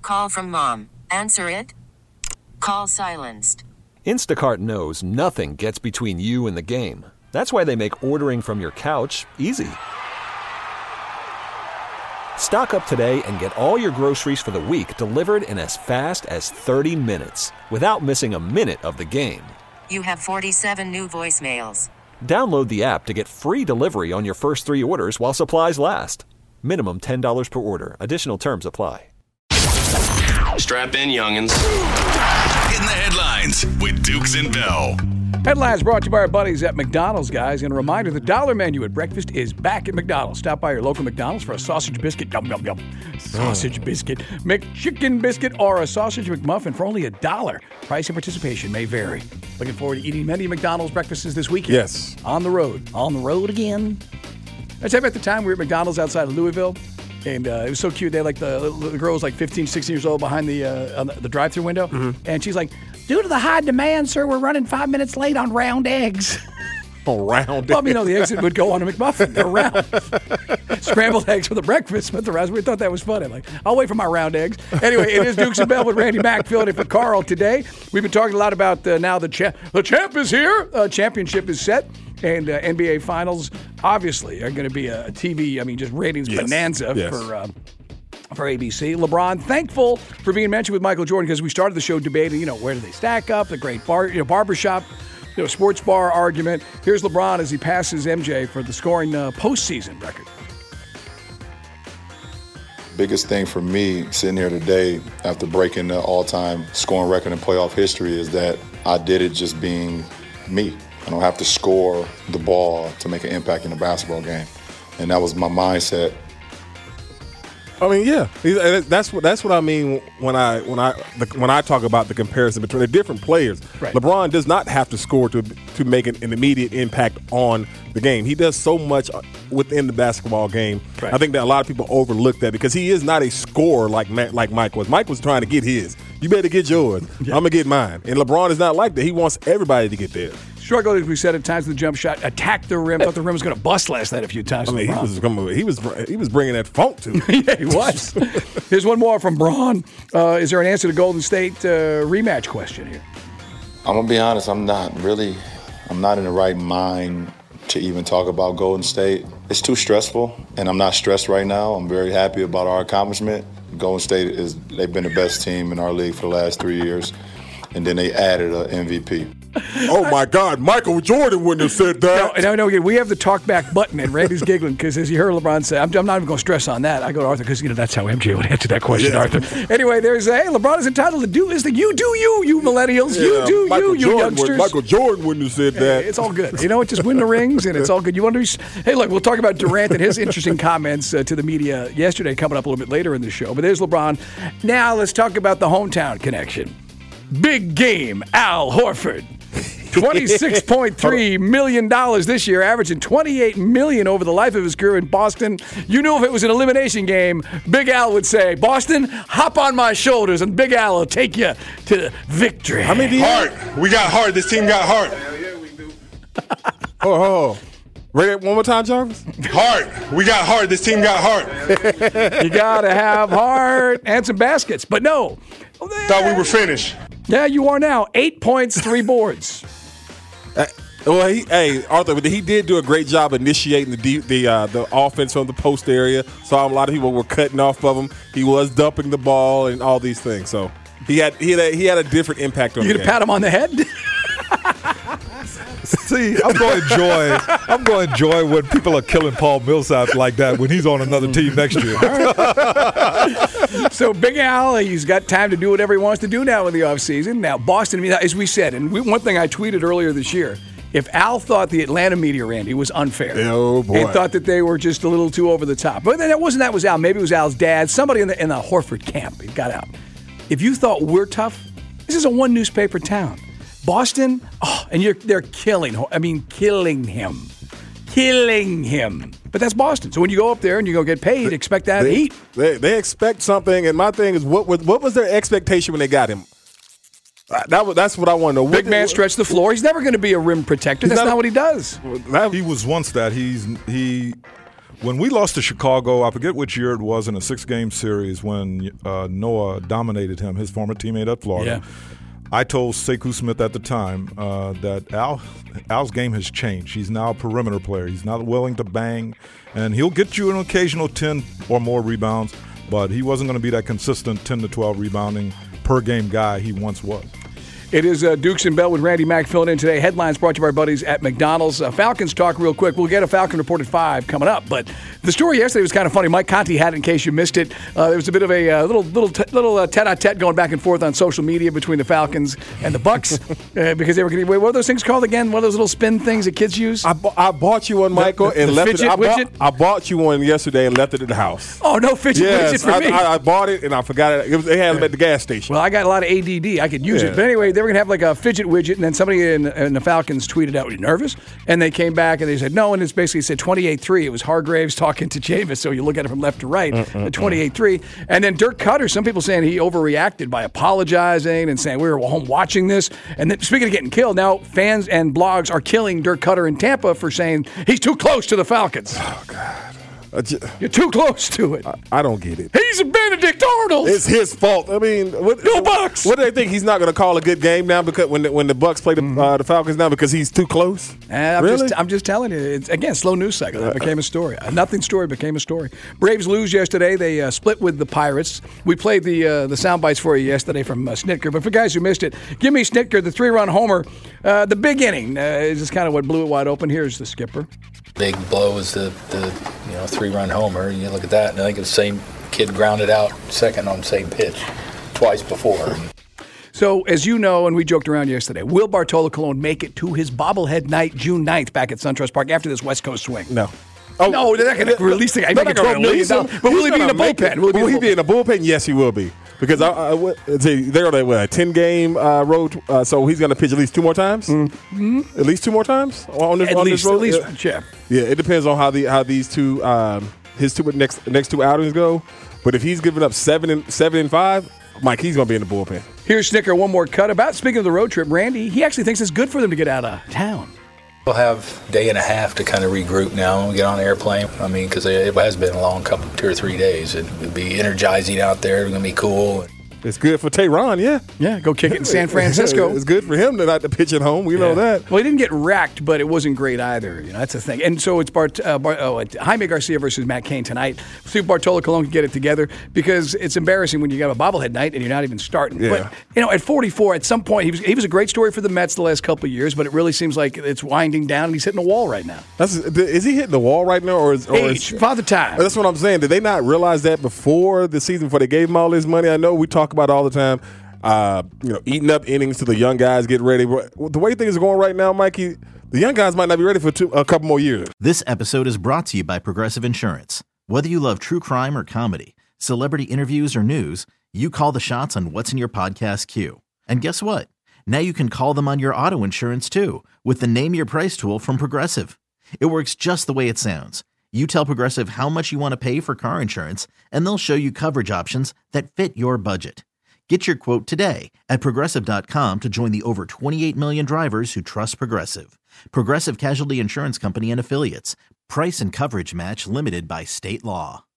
call from mom. Answer it. Call silenced. Instacart knows nothing gets between you and the game. That's why they make ordering from your couch easy. Stock up today and get all your groceries for the week delivered in as fast as 30 minutes without missing a minute of the game. You have 47 new voicemails. Download the app to get free delivery on your first 3 orders while supplies last. Minimum $10 per order. Additional terms apply. Strap in, youngins. In the headlines with Dukes and Bell. Headlines brought to you by our buddies at McDonald's, guys. And a reminder, the dollar menu at breakfast is back at McDonald's. Stop by your local McDonald's for a sausage biscuit. Yum, yum, yum. Sausage biscuit. McChicken biscuit or a sausage McMuffin for only $1. Price and participation may vary. Looking forward to eating many McDonald's breakfasts this weekend. Yes. On the road. On the road again. I tell you about the time we were at McDonald's outside of Louisville. And it was so cute. They had the girl was like 15, 16 years old behind the drive-thru window. Mm-hmm. And she's like, due to the high demand, sir, we're running 5 minutes late on round eggs. Oh, round eggs. Well, the eggs that would go on a McMuffin. They're round. Scrambled eggs for the breakfast, but the rest, we thought that was funny. Like, I'll wait for my round eggs. Anyway, it is Dukes and Bell with Randy Mack filling in for Carl today. We've been talking a lot about now the champ is here. Championship is set. And NBA Finals, obviously, are going to be a TV, just ratings bonanza for ABC. LeBron, thankful for being mentioned with Michael Jordan because we started the show debating, where do they stack up, the great barbershop, sports bar argument. Here's LeBron as he passes MJ for the scoring postseason record. Biggest thing for me sitting here today after breaking the all-time scoring record in playoff history is that I did it just being me. I don't have to score the ball to make an impact in a basketball game. And that was my mindset. That's what I mean when I talk about the comparison between the different players. Right. LeBron does not have to score to make an immediate impact on the game. He does so much within the basketball game. Right. I think that a lot of people overlook that because he is not a scorer like Mike was. Mike was trying to get his. You better get yours. Yeah. I'm going to get mine. And LeBron is not like that. He wants everybody to get theirs. Struggled, as we said, at times with the jump shot, attacked the rim. Thought the rim was going to bust last night a few times. He was bringing that funk to him. Yeah, he was. Here's one more from Braun. Is there an answer to Golden State rematch question here? I'm going to be honest, I'm not in the right mind to even talk about Golden State. It's too stressful, and I'm not stressed right now. I'm very happy about our accomplishment. Golden State, they've been the best team in our league for the last 3 years, and then they added an MVP. Oh, my God. Michael Jordan wouldn't have said that. No. We have the talk back button, and Randy's giggling because, as you heard LeBron say, I'm not even going to stress on that. I go to Arthur because, that's how MJ would answer that question, yeah. Arthur. Anyway, LeBron is entitled to do his thing. You do you millennials. Yeah, you youngsters. Michael Jordan wouldn't have said that. It's all good. Just win the rings, and it's all good. You want to Hey, look, we'll talk about Durant and his interesting comments to the media yesterday coming up a little bit later in the show. But there's LeBron. Now let's talk about the hometown connection. Big game, Al Horford. $26.3 million this year, averaging $28 million over the life of his career in Boston. You knew if it was an elimination game, Big Al would say, Boston, hop on my shoulders, and Big Al will take you to victory. Heart. We got heart. This team got heart. Yeah, we do. Oh. Read it one more time, Jarvis. Heart. We got heart. This team got heart. You got to have heart and some baskets. But no. Thought we were finished. Yeah, you are now. 8 points, 3 boards. Arthur, he did do a great job initiating the offense from the post area. Saw a lot of people were cutting off of him. He was dumping the ball and all these things. So he had a different impact on the game. You gonna pat him on the head? See, I'm going to enjoy when people are killing Paul Millsap like that when he's on another team next year. So Big Al, he's got time to do whatever he wants to do now in the offseason. Now, Boston, as we said, and one thing I tweeted earlier this year, if Al thought the Atlanta media, Randy, was unfair, and thought that they were just a little too over the top, but then that was Al. Maybe it was Al's dad, somebody in the Horford camp. He got out. If you thought we're tough, this is a one newspaper town. Boston, and they're killing him. But that's Boston. So when you go up there and you go get paid, expect that heat. They expect something, and my thing is, what was their expectation when they got him? That's what I want to know. Big man stretch the floor. He's never going to be a rim protector. That's not what he does. He was once that. He When we lost to Chicago, I forget which year it was, in a 6-game series when Noah dominated him, his former teammate at Florida. Yeah. I told Sekou Smith at the time that Al's game has changed. He's now a perimeter player. He's not willing to bang, and he'll get you an occasional 10 or more rebounds, but he wasn't going to be that consistent 10 to 12 rebounding per game guy he once was. It is Dukes and Bell with Randy Mack filling in today. Headlines brought to you by our buddies at McDonald's. Falcons talk real quick. We'll get a Falcon Report at 5 coming up. But the story yesterday was kind of funny. Mike Conti had it in case you missed it. There was a bit of a little tete-a-tete going back and forth on social media between the Falcons and the Bucks because they were getting, what are those things called again? One of those little spin things that kids use? I bought you one, Michael, and left it. Widget? I bought you one yesterday and left it at the house. Oh, no fidget widget for me. I bought it and I forgot it. They had them at the gas station. Well, I got a lot of ADD. I could use it. But anyway, they were going to have like a fidget widget, and then somebody in the Falcons tweeted out, "Are you nervous?" And they came back and they said no, and it's basically said 28-3. It was Hargraves talking to Jameis, so you look at it from left to right, the 28-3. And then Dirk Cutter, some people saying he overreacted by apologizing and saying we were home watching this. And then, speaking of getting killed, now fans and blogs are killing Dirk Cutter in Tampa for saying he's too close to the Falcons. Oh, God. You're too close to it. I don't get it. He's a Benedict Arnold. It's his fault. I mean, Go Bucks. What do they think? He's not going to call a good game now because when the Bucks play the Falcons now because he's too close? I'm just telling you. It's, again, slow news cycle. It became a story. A nothing story became a story. Braves lose yesterday. They split with the Pirates. We played the sound bites for you yesterday from Snitker. But for guys who missed it, give me Snitker, the 3-run homer. The big inning is just kind of what blew it wide open. Here's the skipper. Big blow is the 3-run homer. You look at that, and I think the same kid grounded out second on the same pitch twice before. So, as you know, and we joked around yesterday, will Bartolo Colon make it to his bobblehead night June 9th back at SunTrust Park after this West Coast swing? No. No, they're not going to release the guy. Make $12 million. But will he be in the bullpen? Will he be in the bullpen? Yes, he will be. Because they're on a 10-game road, so he's going to pitch at least 2 more times. Mm-hmm. At least 2 more times on this road. At least, yeah. Yeah, it depends on how these two his next 2 outings go. But if he's giving up 7 and 5, Mike, he's going to be in the bullpen. Here's Snicker, one more cut. Speaking of the road trip, Randy, he actually thinks it's good for them to get out of town. We'll have a day and a half to kind of regroup now and get on an airplane. I mean, because it has been a long 2 or 3 days. It'll be energizing out there. It's going to be cool. It's good for Tehran, yeah. Yeah, go kick it in San Francisco. It's good for him to not to pitch at home. We know that. Well, he didn't get wrecked, but it wasn't great either. That's the thing. And so it's Jaime Garcia versus Matt Cain tonight. We'll see if Bartolo Colon can get it together because it's embarrassing when you have a bobblehead night and you're not even starting. Yeah. But, at 44, at some point, he was a great story for the Mets the last couple of years, but it really seems like it's winding down and he's hitting a wall right now. Is he hitting the wall right now? Or Father Time. That's what I'm saying. Did they not realize that before the season, before they gave him all this money? I know we talk about it all the time. Eating up innings to the young guys get ready. The way things are going right now, Mikey, the young guys might not be ready for a couple more years. This episode is brought to you by Progressive Insurance. Whether you love true crime or comedy, celebrity interviews or news, you call the shots on what's in your podcast queue. And guess what? Now you can call them on your auto insurance too with the Name Your Price tool from Progressive. It works just the way it sounds. You tell Progressive how much you want to pay for car insurance, and they'll show you coverage options that fit your budget. Get your quote today at Progressive.com to join the over 28 million drivers who trust Progressive. Progressive Casualty Insurance Company and Affiliates. Price and coverage match limited by state law.